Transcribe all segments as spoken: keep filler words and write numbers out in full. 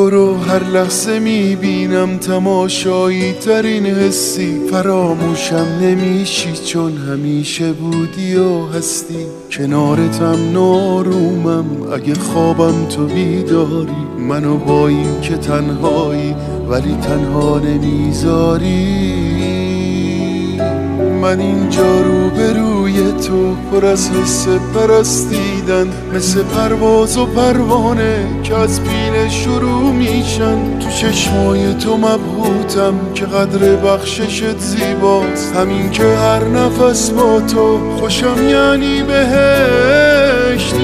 تو رو هر لحظه میبینم، تماشایی ترین حسی. فراموشم نمیشی چون همیشه بودی و هستی. کنارتم نارومم اگه خوابم تو بیداری. منو با این که تنهایی ولی تنها نمیذاری. من اینجا رو به روی تو پر از حس پرستیدن، مثل پرواز و پروانه که از پیل شروع میشن. تو چشمای تو مبهوتم که قدر بخششت زیباست. همین که هر نفس با تو خوشم یعنی بهشت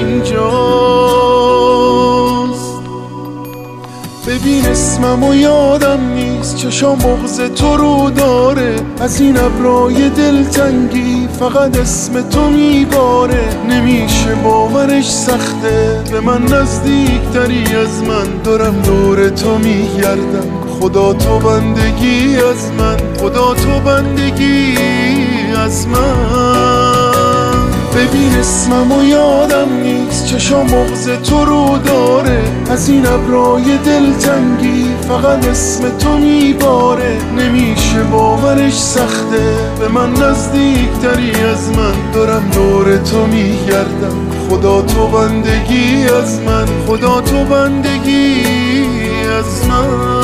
اینجاست. ببین اسمم و یادم نیست، چشام بغض تو رو داره. از این ابرای دلتنگی فقط اسم تو میباره. نمیشه باورش سخته، به من نزدیک تری از من. دارم دور تو میگردم، خدا تو بندگی از من. خدا تو بندگی از من. ببین اسمم و یادم نیست، چشام بغض تو رو داره. از این ابرای دلتنگی فقط اسم تو میباره. نمیشه باورش سخته، به من نزدیک تری از من. دارم دور تو میگردم، خدا تو بندگی از من. خدا تو بندگی از من.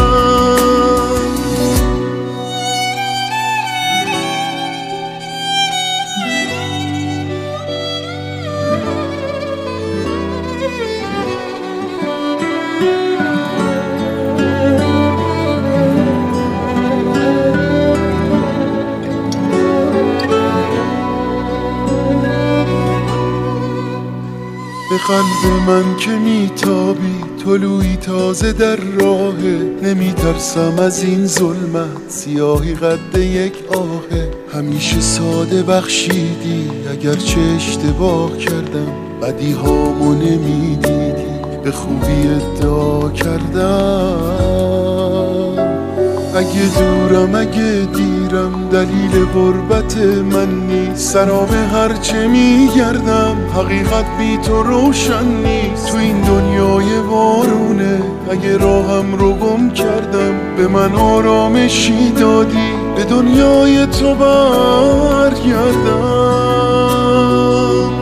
به قلب من که میتابی، طلوعی تازه در راهه. نمیترسم از این ظلمت، سیاهی قد یک آهه. همیشه ساده بخشیدی اگرچه اشتباه کردم. بدی هامو نمیدیدی، به خوبی ادعا کردم. اگه دورم اگه دیرم دلیل غربت من نیست. سراب هرچه میگردم حقیقت بی تو روشن نیست. تو این دنیای وارونه اگه راهم رو گم کردم. به من آرامشی دادی به دنیای تو برگردم.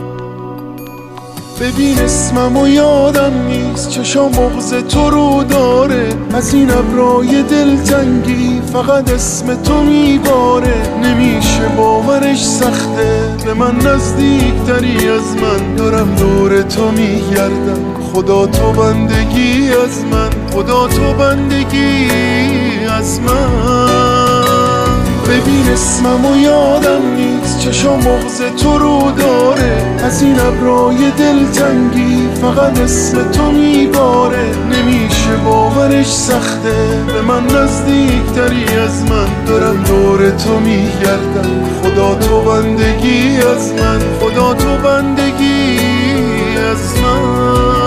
ببین اسمم و یادم نیست، چشام بغض تو رو داره. از این ابرای دلتنگی فقط اسم تو میباره. نمیشه باورش سخته، به من نزدیک تری از من. دارم دور تو میگردم، خدا تو بندگی از من. خدا تو بندگی از من. ببین اسمم و یادم نیست، چشام بغض تو رو داره. از این ابرای دلتنگی فقط اسم تو میباره. نمیشه باورش سخته، به من نزدیک تری از من. دارم دور تو میگردم، خدا تو بندگی از من. خدا تو بندگی از من.